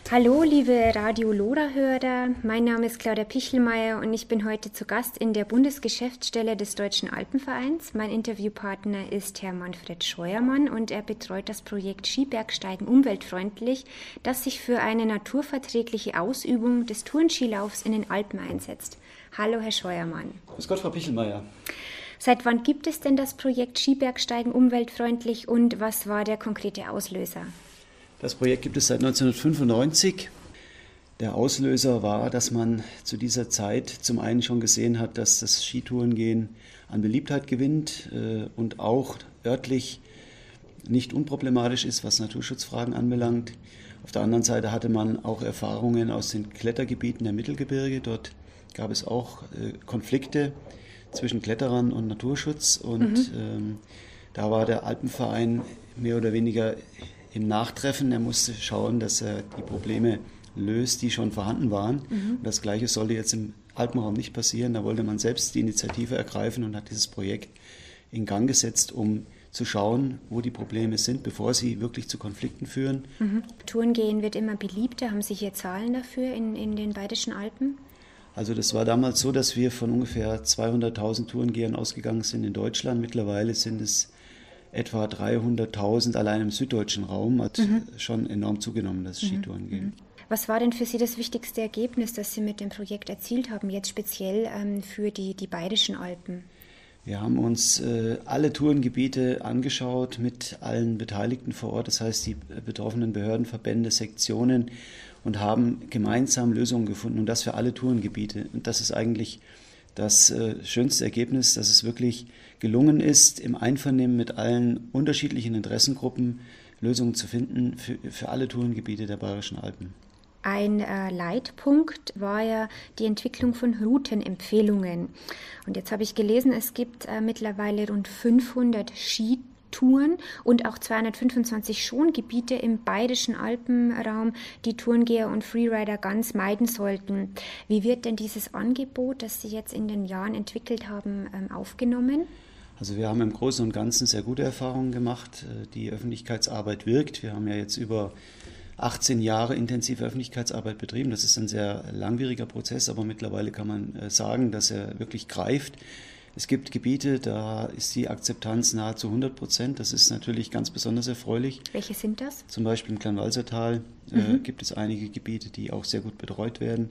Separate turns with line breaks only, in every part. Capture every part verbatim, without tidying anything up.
Hallo, liebe Radio Lora-Hörer, mein Name ist Claudia Pichelmeier und ich bin heute zu Gast in der Bundesgeschäftsstelle des Deutschen Alpenvereins. Mein Interviewpartner ist Herr Manfred Scheuermann und er betreut das Projekt Skibergsteigen umweltfreundlich, das sich für eine naturverträgliche Ausübung des Tourenskilaufs in den Alpen einsetzt. Hallo, Herr Scheuermann.
Grüß Gott, Frau Pichelmeier.
Seit wann gibt es denn das Projekt Skibergsteigen umweltfreundlich und was war der konkrete Auslöser?
Das Projekt gibt es seit neunzehnhundertfünfundneunzig. Der Auslöser war, dass man zu dieser Zeit zum einen schon gesehen hat, dass das Skitourengehen an Beliebtheit gewinnt und auch örtlich nicht unproblematisch ist, was Naturschutzfragen anbelangt. Auf der anderen Seite hatte man auch Erfahrungen aus den Klettergebieten der Mittelgebirge. Dort gab es auch Konflikte zwischen Kletterern und Naturschutz und mhm. ähm, da war der Alpenverein mehr oder weniger im Nachtreffen. Er musste schauen, dass er die Probleme löst, die schon vorhanden waren. Mhm. Und das Gleiche sollte jetzt im Alpenraum nicht passieren. Da wollte man selbst die Initiative ergreifen und hat dieses Projekt in Gang gesetzt, um zu schauen, wo die Probleme sind, bevor sie wirklich zu Konflikten führen.
Mhm. Tourengehen wird immer beliebter. Haben Sie hier Zahlen dafür in, in den Bayerischen Alpen?
Also das war damals so, dass wir von ungefähr zweihunderttausend Tourengehern ausgegangen sind in Deutschland. Mittlerweile sind es etwa dreihunderttausend allein im süddeutschen Raum, hat mhm. schon enorm zugenommen, das Skitourengehen.
Mhm. Was war denn für Sie das wichtigste Ergebnis, das Sie mit dem Projekt erzielt haben, jetzt speziell ähm, für die, die Bayerischen Alpen?
Wir haben uns äh, alle Tourengebiete angeschaut mit allen Beteiligten vor Ort, das heißt die betroffenen Behörden, Verbände, Sektionen und haben gemeinsam Lösungen gefunden und das für alle Tourengebiete. Und das ist eigentlich das äh, schönste Ergebnis, dass es wirklich gelungen ist, im Einvernehmen mit allen unterschiedlichen Interessengruppen Lösungen zu finden für, für alle Tourengebiete der Bayerischen Alpen.
Ein äh, Leitpunkt war ja die Entwicklung von Routenempfehlungen. Und jetzt habe ich gelesen, es gibt äh, mittlerweile rund fünfhundert Skitouren und auch zweihundertfünfundzwanzig Schongebiete im Bayerischen Alpenraum, die Tourengeher und Freerider ganz meiden sollten. Wie wird denn dieses Angebot, das Sie jetzt in den Jahren entwickelt haben, ähm, aufgenommen?
Also wir haben im Großen und Ganzen sehr gute Erfahrungen gemacht. Die Öffentlichkeitsarbeit wirkt. Wir haben ja jetzt über achtzehn Jahre intensive Öffentlichkeitsarbeit betrieben. Das ist ein sehr langwieriger Prozess, aber mittlerweile kann man sagen, dass er wirklich greift. Es gibt Gebiete, da ist die Akzeptanz nahezu hundert Prozent. Das ist natürlich ganz besonders erfreulich.
Welche sind das?
Zum Beispiel im Kleinwalsertal mhm. äh, gibt es einige Gebiete, die auch sehr gut betreut werden.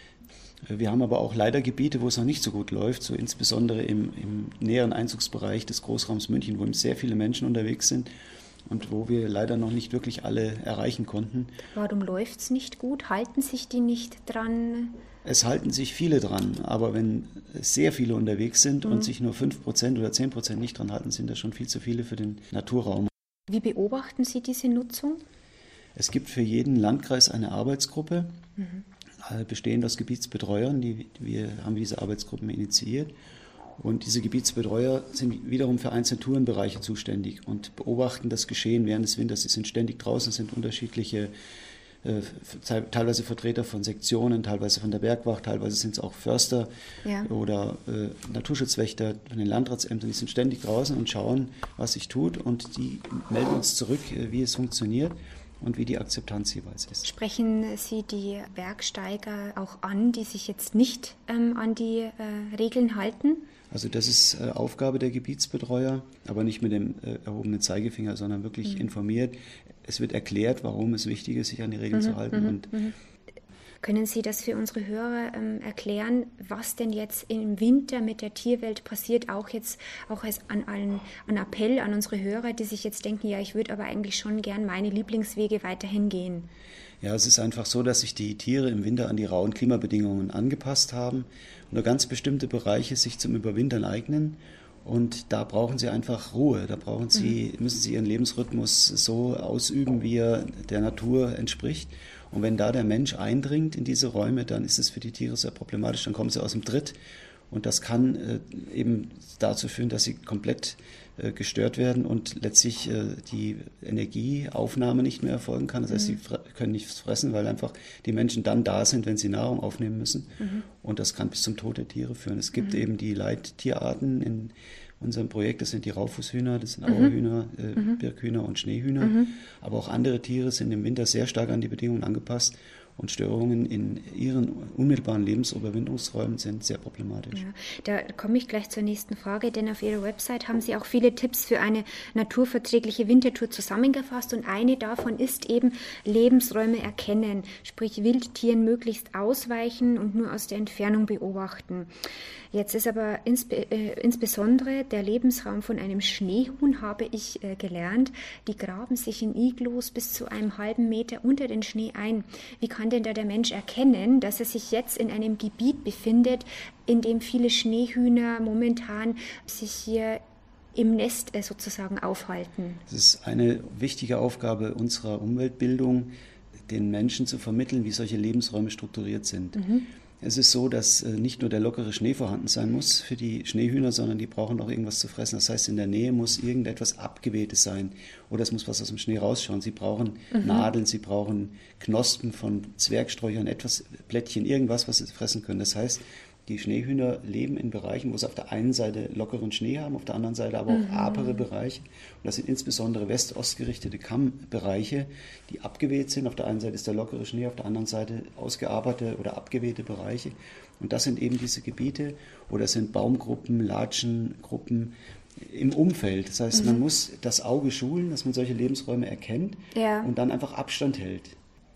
Wir haben aber auch leider Gebiete, wo es noch nicht so gut läuft, so insbesondere im, im näheren Einzugsbereich des Großraums München, wo sehr viele Menschen unterwegs sind und wo wir leider noch nicht wirklich alle erreichen konnten.
Warum läuft es nicht gut? Halten sich die nicht dran?
Es halten sich viele dran, aber wenn sehr viele unterwegs sind mhm. und sich nur fünf Prozent oder zehn Prozent nicht dran halten, sind das schon viel zu viele für den Naturraum.
Wie beobachten Sie diese Nutzung?
Es gibt für jeden Landkreis eine Arbeitsgruppe, mhm. bestehend aus Gebietsbetreuern. Die, wir haben diese Arbeitsgruppen initiiert. Und diese Gebietsbetreuer sind wiederum für einzelne Tourenbereiche zuständig und beobachten das Geschehen während des Winters. Sie sind ständig draußen, sind unterschiedliche, äh, teilweise Vertreter von Sektionen, teilweise von der Bergwacht, teilweise sind es auch Förster ja. oder äh, Naturschutzwächter von den Landratsämtern. Die sind ständig draußen und schauen, was sich tut und die melden uns zurück, äh, wie es funktioniert und wie die Akzeptanz jeweils ist.
Sprechen Sie die Bergsteiger auch an, die sich jetzt nicht ähm, an die äh, Regeln halten?
Also das ist äh, Aufgabe der Gebietsbetreuer, aber nicht mit dem äh, erhobenen Zeigefinger, sondern wirklich mhm. informiert. Es wird erklärt, warum es wichtig ist, sich an die Regeln
mhm,
zu halten.
Mhm,
und
mhm. Können Sie das für unsere Hörer ähm, erklären, was denn jetzt im Winter mit der Tierwelt passiert? Auch jetzt auch als an allen, an Appell an unsere Hörer, die sich jetzt denken, ja, ich würde aber eigentlich schon gern meine Lieblingswege weiterhin gehen.
Ja, es ist einfach so, dass sich die Tiere im Winter an die rauen Klimabedingungen angepasst haben und nur ganz bestimmte Bereiche sich zum Überwintern eignen. Und da brauchen sie einfach Ruhe, da brauchen sie, müssen sie ihren Lebensrhythmus so ausüben, wie er der Natur entspricht. Und wenn da der Mensch eindringt in diese Räume, dann ist es für die Tiere sehr problematisch, dann kommen sie aus dem Tritt. Und das kann äh, eben dazu führen, dass sie komplett äh, gestört werden und letztlich äh, die Energieaufnahme nicht mehr erfolgen kann. Das heißt, sie fre- können nichts fressen, weil einfach die Menschen dann da sind, wenn sie Nahrung aufnehmen müssen. Mhm. Und das kann bis zum Tod der Tiere führen. Es gibt mhm. eben die Leittierarten in unserem Projekt. Das sind die Raufußhühner, das sind Auerhühner, äh, mhm. Birkhühner und Schneehühner. Mhm. Aber auch andere Tiere sind im Winter sehr stark an die Bedingungen angepasst. Und Störungen in ihren unmittelbaren Lebensoberwinterungsräumen sind sehr problematisch.
Ja, da komme ich gleich zur nächsten Frage, denn auf Ihrer Website haben Sie auch viele Tipps für eine naturverträgliche Wintertour zusammengefasst und eine davon ist eben Lebensräume erkennen, sprich Wildtieren möglichst ausweichen und nur aus der Entfernung beobachten. Jetzt ist aber insbe- äh, insbesondere der Lebensraum von einem Schneehuhn, habe ich äh, gelernt, die graben sich in Iglos bis zu einem halben Meter unter den Schnee ein. Wie kann denn da der Mensch erkennen, dass er sich jetzt in einem Gebiet befindet, in dem viele Schneehühner momentan sich hier im Nest äh, sozusagen aufhalten?
Das ist eine wichtige Aufgabe unserer Umweltbildung, den Menschen zu vermitteln, wie solche Lebensräume strukturiert sind. Mhm. Es ist so, dass nicht nur der lockere Schnee vorhanden sein muss für die Schneehühner, sondern die brauchen auch irgendwas zu fressen. Das heißt, in der Nähe muss irgendetwas Abgewehtes sein oder es muss was aus dem Schnee rausschauen. Sie brauchen mhm. Nadeln, sie brauchen Knospen von Zwergsträuchern, etwas Blättchen, irgendwas, was sie fressen können. Das heißt, die Schneehühner leben in Bereichen, wo sie auf der einen Seite lockeren Schnee haben, auf der anderen Seite aber auch mhm. apere Bereiche. Und das sind insbesondere west-ostgerichtete Kammbereiche, die abgeweht sind. Auf der einen Seite ist der lockere Schnee, auf der anderen Seite ausgearbeitet oder abgewehte Bereiche. Und das sind eben diese Gebiete oder sind Baumgruppen, Latschengruppen im Umfeld. Das heißt, mhm. man muss das Auge schulen, dass man solche Lebensräume erkennt ja. und dann einfach Abstand hält.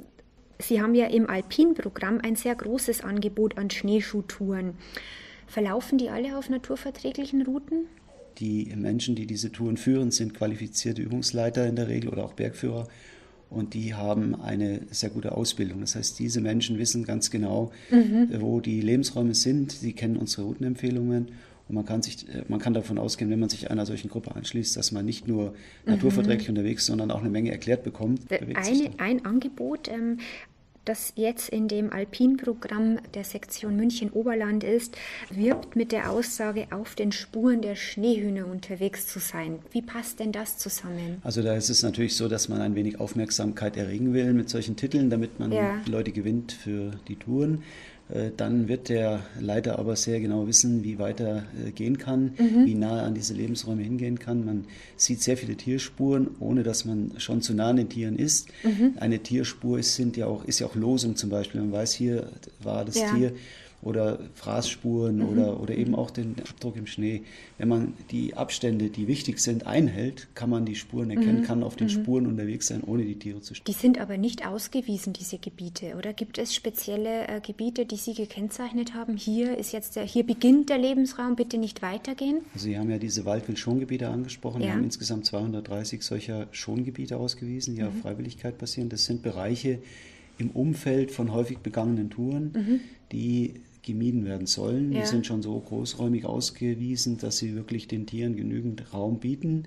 Sie haben ja im Alpin-Programm ein sehr großes Angebot an Schneeschuhtouren. Verlaufen die alle auf naturverträglichen Routen?
Die Menschen, die diese Touren führen, sind qualifizierte Übungsleiter in der Regel oder auch Bergführer und die haben eine sehr gute Ausbildung. Das heißt, diese Menschen wissen ganz genau, mhm. wo die Lebensräume sind. Sie kennen unsere Routenempfehlungen. Und man kann, sich, man kann davon ausgehen, wenn man sich einer solchen Gruppe anschließt, dass man nicht nur naturverträglich mhm. unterwegs ist, sondern auch eine Menge erklärt bekommt.
Eine, ein Angebot, ähm, das jetzt in dem Alpin-Programm der Sektion München-Oberland ist, wirbt mit der Aussage, auf den Spuren der Schneehühner unterwegs zu sein. Wie passt denn das zusammen?
Also da ist es natürlich so, dass man ein wenig Aufmerksamkeit erregen will mit solchen Titeln, damit man ja. Leute gewinnt für die Touren. Dann wird der Leiter aber sehr genau wissen, wie weiter gehen kann, mhm. wie nahe an diese Lebensräume hingehen kann. Man sieht sehr viele Tierspuren, ohne dass man schon zu nah an den Tieren ist. Mhm. Eine Tierspur ist, sind ja auch, ist ja auch Losung zum Beispiel. Man weiß, hier war das ja. Tier. Oder Fraßspuren mhm. oder, oder eben auch den Abdruck im Schnee. Wenn man die Abstände, die wichtig sind, einhält, kann man die Spuren erkennen, mhm. kann auf den mhm. Spuren unterwegs sein, ohne die Tiere zu stören.
Die sind aber nicht ausgewiesen, diese Gebiete, oder? Gibt es spezielle äh, Gebiete, die Sie gekennzeichnet haben? Hier ist jetzt der, hier beginnt der Lebensraum, bitte nicht weitergehen?
Also Sie haben ja diese Waldwild-Schongebiete angesprochen. Ja. Wir haben insgesamt zweihundertdreißig solcher Schongebiete ausgewiesen, die mhm. auf Freiwilligkeit basieren. Das sind Bereiche im Umfeld von häufig begangenen Touren, mhm. die gemieden werden sollen. Ja. Die sind schon so großräumig ausgewiesen, dass sie wirklich den Tieren genügend Raum bieten.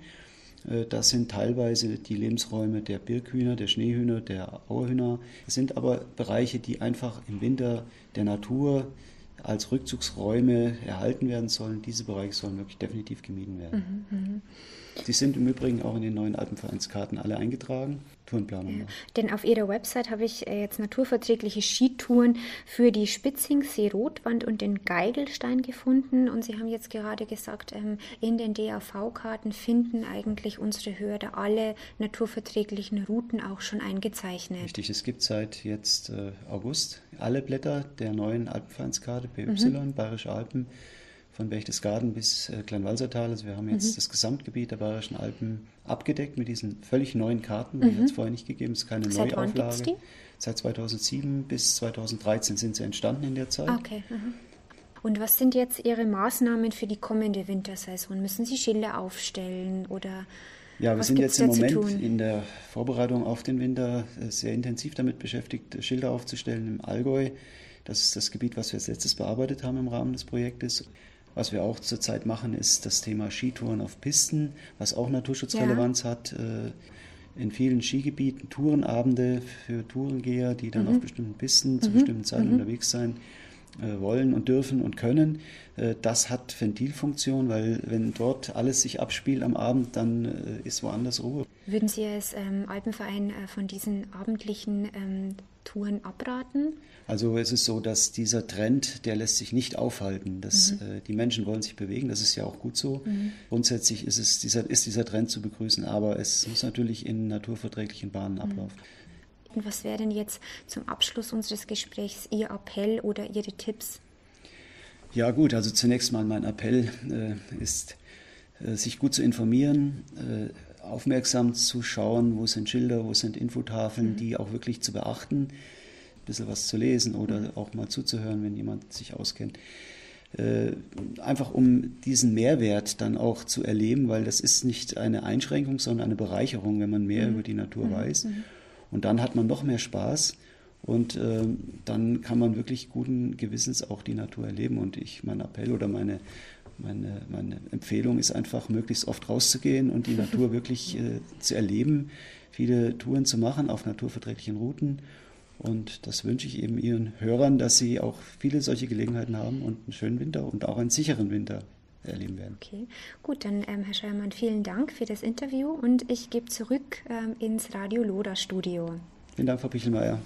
Das sind teilweise die Lebensräume der Birkhühner, der Schneehühner, der Auerhühner. Das sind aber Bereiche, die einfach im Winter der Natur als Rückzugsräume erhalten werden sollen. Diese Bereiche sollen wirklich definitiv gemieden werden. Mhm, die sind im Übrigen auch in den neuen Alpenvereinskarten alle eingetragen. Tourenplanung.
Ja. Denn auf Ihrer Website habe ich jetzt naturverträgliche Skitouren für die Spitzingsee Rotwand und den Geigelstein gefunden. Und Sie haben jetzt gerade gesagt, in den D A V-Karten finden eigentlich unsere Hörer alle naturverträglichen Routen auch schon eingezeichnet.
Richtig, es gibt seit jetzt August alle Blätter der neuen Alpenvereinskarte B Y, mhm. Bayerische Alpen, von Berchtesgaden bis äh, Kleinwalsertal. Also wir haben jetzt mhm. das Gesamtgebiet der Bayerischen Alpen abgedeckt mit diesen völlig neuen Karten, die mhm. hat es vorher nicht gegeben. Es ist keine
Seit
Neuauflage.
Wann gibt's die?
Seit zweitausendsieben bis zweitausenddreizehn sind sie entstanden in der Zeit.
Okay. Mhm. Und was sind jetzt Ihre Maßnahmen für die kommende Wintersaison? Müssen Sie Schilder aufstellen oder
Ja, wir
was
sind
gibt's
jetzt im
da zu
Moment
tun?
in der Vorbereitung auf den Winter sehr intensiv damit beschäftigt, Schilder aufzustellen im Allgäu. Das ist das Gebiet, was wir als letztes bearbeitet haben im Rahmen des Projektes. Was wir auch zurzeit machen, ist das Thema Skitouren auf Pisten, was auch Naturschutzrelevanz ja. hat. In vielen Skigebieten Tourenabende für Tourengeher, die dann mhm. auf bestimmten Pisten mhm. zu bestimmten Zeiten mhm. unterwegs sein wollen und dürfen und können. Das hat Ventilfunktion, weil wenn dort alles sich abspielt am Abend, dann ist woanders Ruhe.
Würden Sie als ähm, Alpenverein äh, von diesen abendlichen ähm, Touren abraten?
Also es ist so, dass dieser Trend, der lässt sich nicht aufhalten. Das, mhm. äh, die Menschen wollen sich bewegen, das ist ja auch gut so. Mhm. Grundsätzlich ist, es dieser, ist dieser Trend zu begrüßen, aber es muss natürlich in naturverträglichen Bahnen mhm. ablaufen.
Und was wäre denn jetzt zum Abschluss unseres Gesprächs Ihr Appell oder Ihre Tipps?
Ja gut, also zunächst mal mein Appell äh, ist, äh, sich gut zu informieren, äh, aufmerksam zu schauen, wo sind Schilder, wo sind Infotafeln, mhm. die auch wirklich zu beachten, ein bisschen was zu lesen oder mhm. auch mal zuzuhören, wenn jemand sich auskennt. Äh, einfach um diesen Mehrwert dann auch zu erleben, weil das ist nicht eine Einschränkung, sondern eine Bereicherung, wenn man mehr mhm. über die Natur mhm. weiß. Mhm. Und dann hat man noch mehr Spaß und äh, dann kann man wirklich guten Gewissens auch die Natur erleben. Und ich, mein Appell oder meine, meine, meine Empfehlung ist einfach, möglichst oft rauszugehen und die Natur wirklich äh, zu erleben, viele Touren zu machen auf naturverträglichen Routen. Und das wünsche ich eben Ihren Hörern, dass sie auch viele solche Gelegenheiten haben und einen schönen Winter und auch einen sicheren Winter erleben werden.
Okay, gut, dann ähm, Herr Scheiermann, vielen Dank für das Interview und ich gebe zurück ähm, ins Radio Loda Studio.
Vielen Dank, Frau Pichelmeier.